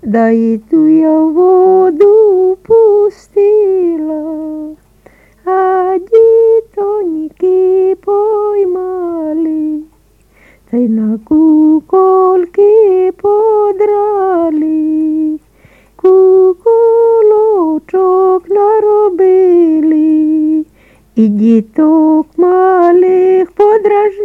да і ту я воду пустила, а дітоньки поймали, та й на куколки подрали, куколочок наробили, і діток малих подражнили.